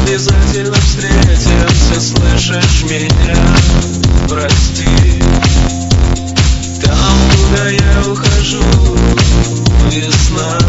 обязательно встретимся, слышишь меня? Прости. Там, куда я ухожу, весна.